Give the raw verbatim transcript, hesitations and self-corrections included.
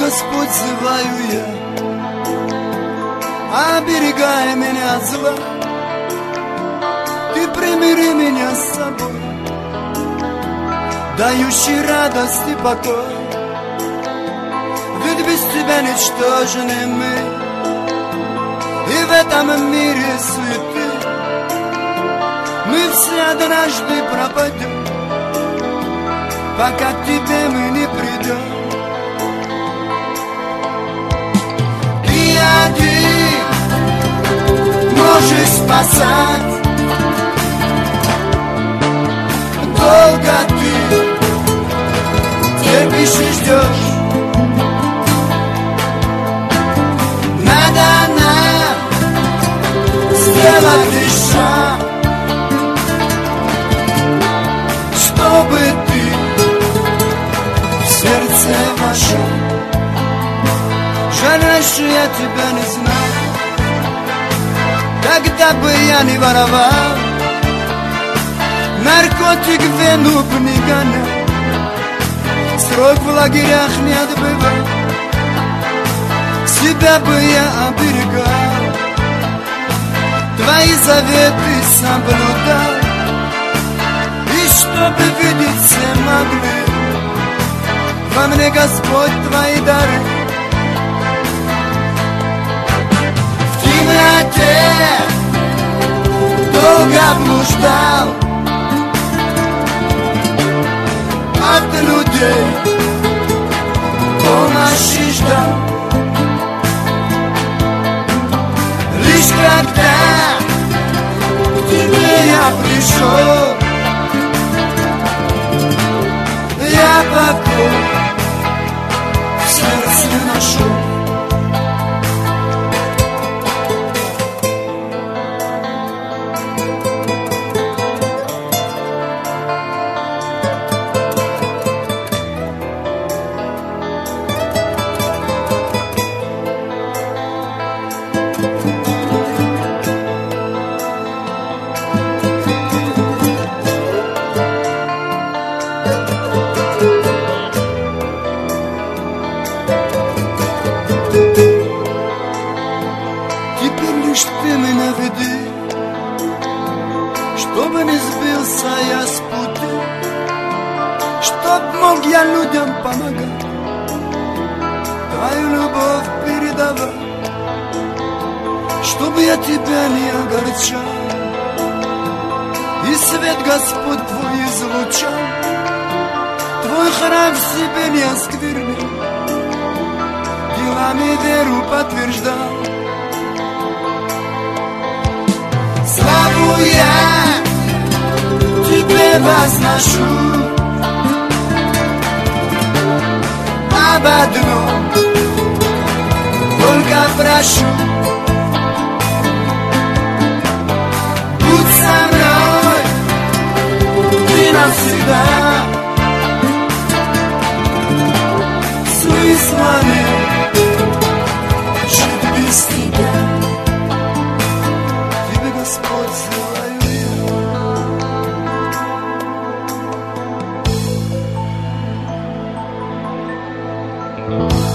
Господь, зываю я, оберегай меня от зла. Ты примири меня с собой, дающий радость и покой. Ведь без тебя ничтожны мы, и в этом мире суеты мы все однажды пропадем, пока к тебе мы не придем. Ты один можешь спасать, долго ты терпишь и ждешь. Надо нам сделать лишь шаг, чтобы ты в сердце вошел. Жаль, раньше я тебя не знал, тогда бы я не воровал, наркотик в вену б не гонял, срок в лагерях не отбывал. Себя бы я оберегал, твои заветы соблюдал, и чтобы видеть все могли во мне, Господь, твои дары. В темноте долго блуждал, от людей помощи ждал. Лишь когда к тебе я пришел, я покой в сердце нашел. Чтобы не сбился я с пути, чтоб мог я людям помогать, твою любовь передавать, чтобы я тебя не огорчал, и свет Господь твой излучал, твой храм в себе не осквернил, делами веру подтверждал. Славу я тебе возношу, об одном только прошу: будь со мной ты навсегда. Смысла нет жить без тебя. Тебе, Господь, зываю я.